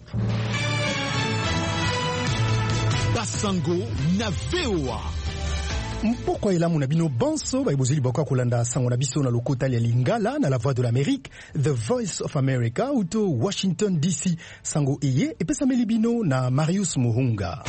Basango na VOA. Mpoko elamu na bino banso baibozeli baka kolanda sango na biso na lokota ya Lingala na la voix de l'Amérique, The Voice of America uto Washington DC. Sango eye epesa melibino na Marius Muhunga.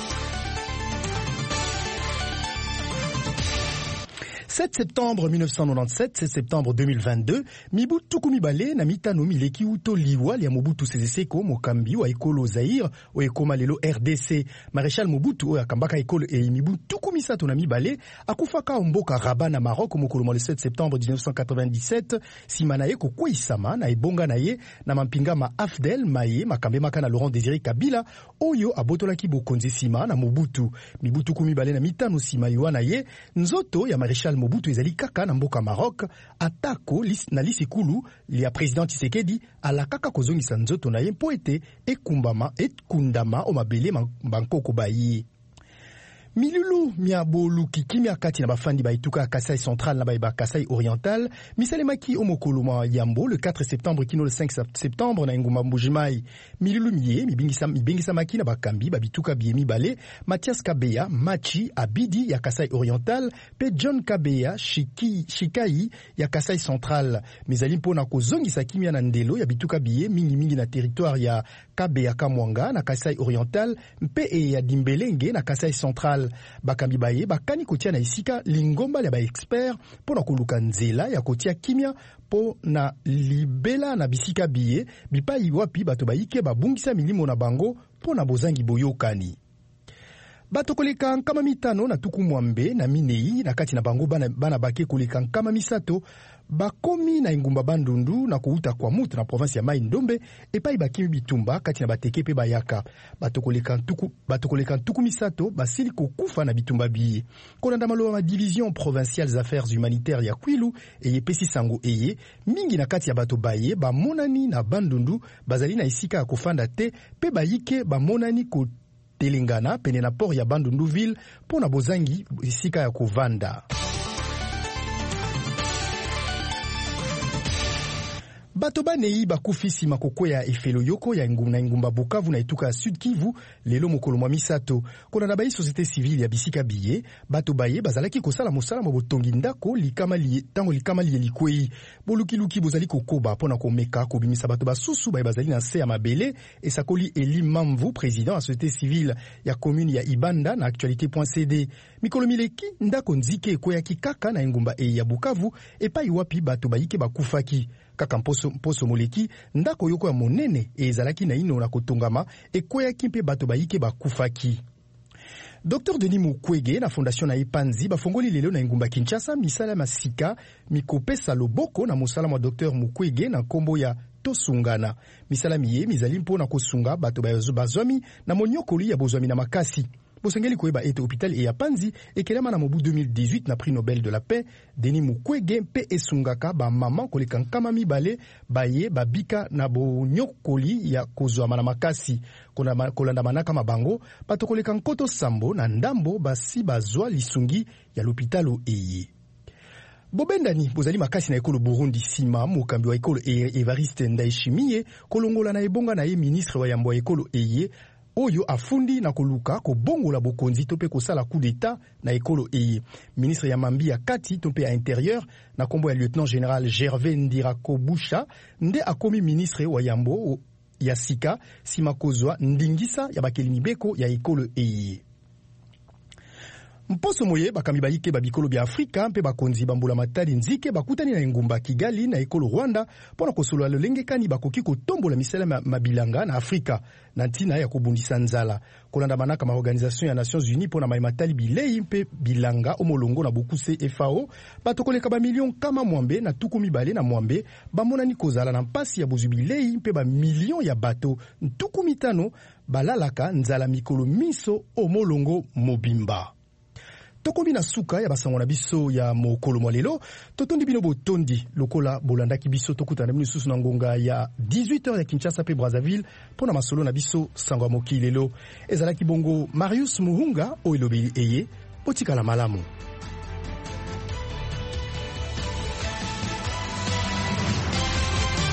7 septembre 1997, 7 septembre 2022, Mobutu Kumibale na mitano mileki uto liwa ya Mobutu Sese Seko mokambi wa ekolo Zaire o ekoma lelo RDC. Maréchal Mobutu o akambaka ekolo e Mobutu Kumisato na mibale akufaka mboka Rabat na Maroc mokolo le 7 septembre 1997 simana ye kokweisama na ebonga na ye na mampinga ma Afdel Maye makambe maka na Laurent Désiré Kabila oyo abotolaki bokonzi sima na Mobutu. Mobutu Kumibale na mitano sima yo na ye nzoto ya Maréchal Mobutu ezali kaka na mboka Maroc atako na lisikulu ya président Tshisekedi ala kaka kozongisa nzoto na ye mpo ete ekundama o mabele bankoko bayi. Milulu miabolu kikimia kati na bafandi baituka Kasai Central na baiba Kasai Oriental misalemaki omokolo yambo le 4 septembre kino le 5 septembre na ngumba Mbujimai. Milulu miye mibengisa maki na bakambi babituka biemi bale Mathias Kabeya Machi Abidi ya Kasai Oriental pe John Kabeya Shikai ya Kasai Central. Mizali mpona kozongisa kimia na ndelo ya bituka biye mingi na territoire ya Kabeya Kamwanga na Kasai Oriental mpe ya Dimbelenge na Kasai Central. Bakambi baye bakani kotia na isika lingomba ya ba expert pona koluka nzela ya kotia kimia po na libela na bisika biye bipai wapi bato baike babungisa milimo na bango pona bozangi boyokani. Bato koleka nkama mitano na tuku mwambe na minei na kati na bango bana bake koleka nkama misato bakomi na ingumba Bandundu na kuuta kwa mutu na province ya Mai Ndombe epai bakimi bitumba kati na bateke pe bayaka. Bato koleka ntuku misato basili kokufa na bitumba biye. Kolanda maloba ma division provinciale des affaires humanitaires ya Kwilu eye pesi sango eye mingi na kati ya bato baye bamonani na Bandundu bazali na isika ya kofanda te pe bayike bamonani ko telengana pene na port ya Bandundu ville pona bozangi isika ya kovanda. Bato banei bakufisi makoko ya efelo yoko ya ngumba Bukavu na etuka Sud Kivu lelo mokolo mwa misato. Kona na bayi société civile ya bisika biye bato baye bazalaki kosala mosala mo botongi ndako tango likama likwei bolukiluki bozali kokoba pona komeka kobimisa bato basusu baye bazali na se ya mabele esakoli Eli Mamvu président ya société civile ya commune ya Ibanda na actualité.cd. Mikolo mileki ndako nzike ekoyaki kaka na ngumba ya Bukavu epai wapi bato bayike bakufaki. Kaka mposo moleki ndako yoko ya monene ezalaki na ino na kotongama ekweyaki mpe bato bayike bakufaki. Dr Denis Mukwege na fondation na Epanzi bafongoli lelo na ngumba Kinshasa misala masika mikopesa loboko na mosala wa Dr Mukwege na kombo ya tosungana. Misala miye mizali mpo na kosunga bato bazwami na monyokoli ya bozwami na makasi. Bosengeli koyeba ete hôpital ya Panzi ekelama na mobu 2018 na prix Nobel de la paix Denis Mukwege mpe esungaka ba mama koleka nkama mibale baye babika na bonyokoli ya kozwama na makasi. Kolanda manaka mabango bato koleka nkoto sambo na ndambo basi bazwa lisungi ya l'hôpital eye. Bobendani bozali makasi na ekolo Burundi sima mokambi wa ekolo Evariste Ndayishimiye kolongola na ebonga na ye ministre wa yambo ekolo eye oyo afundi na koluka kobongola bokonzi to pe kosala coup d'état na ekolo eye. Ministre ya mambi ya kati to pe ya intérieur na kombo ya lieutenant général Gervais Ndirakobusha nde akomi ministre wa yambo ya sika sima kozwa ndingisa ya bakelini beko ya ekolo eye. Mposo moye bakambi bayike babikolo bya Afrika mpe bakonzi bambula matali nzike bakutani na ngumba Kigali na ekolo Rwanda pona kosolola lolengekani bakoki kotombola misala mabilanga na Afrika na ntina ya kobundisa nzala. Kolanda manaka ma organisation ya Nations Unies pona matali bilei mpe bilanga omolongo na bokuse FAO bato koleka ba million kama mwambe na tuku mibale na mwambe bamonani kozala na mpasi ya bozubilei mpe ba million ya bato ntuku mitano balalaka nzala mikolo miso omolongo mobimba. Tokomi na suka ya basango na biso ya mokolo mwa lelo totondi bino botondi lokola bolandaki biso tokutana bino susu na ngonga ya 18h ya Kinshasa pe Brazzaville pona masolo na biso sango ya mokili lelo ezalaki bongo Marius Muhunga oyo elobeli eye botikala malamu.